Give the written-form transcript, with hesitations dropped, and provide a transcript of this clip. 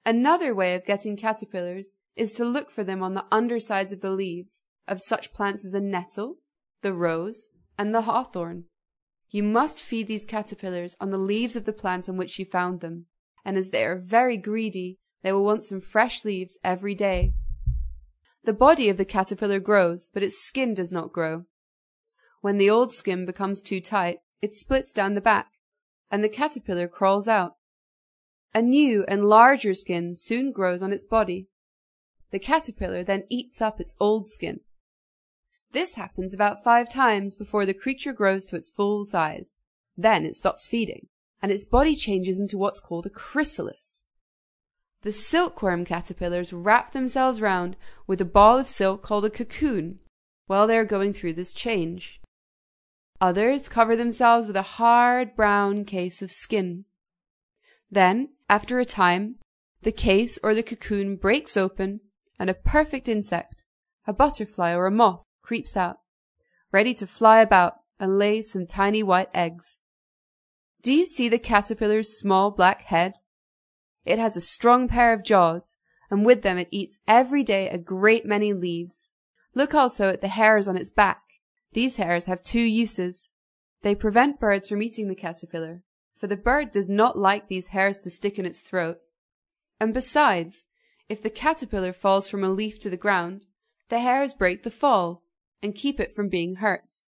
Another way of getting caterpillars is to look for them on the undersides of the leaves of such plants as the nettle, the rose, and the hawthorn. You must feed these caterpillars on the leaves of the plant on which you found them, and as they are very greedy, they will want some fresh leaves every day. The body of the caterpillar grows, but its skin does not grow. When the old skin becomes too tight, it splits down the back, and the caterpillar crawls out. A new and larger skin soon grows on its body. The caterpillar then eats up its old skin. This happens about 5 times before the creature grows to its full size. Then it stops feeding, and its body changes into what's called a chrysalis. The silkworm caterpillars wrap themselves round with a ball of silk called a cocoon while they are going through this change. Others cover themselves with a hard brown case of skin. Then, after a time, the case or the cocoon breaks open, and a perfect insect, a butterfly or a moth, creeps out, ready to fly about and lay some tiny white eggs. Do you see the caterpillar's small black head? It has a strong pair of jaws, and with them it eats every day a great many leaves. Look also at the hairs on its back. These hairs have 2 uses. They prevent birds from eating the caterpillar, for the bird does not like these hairs to stick in its throat. And besides, if the caterpillar falls from a leaf to the ground, the hairs break the fall and keep it from being hurt.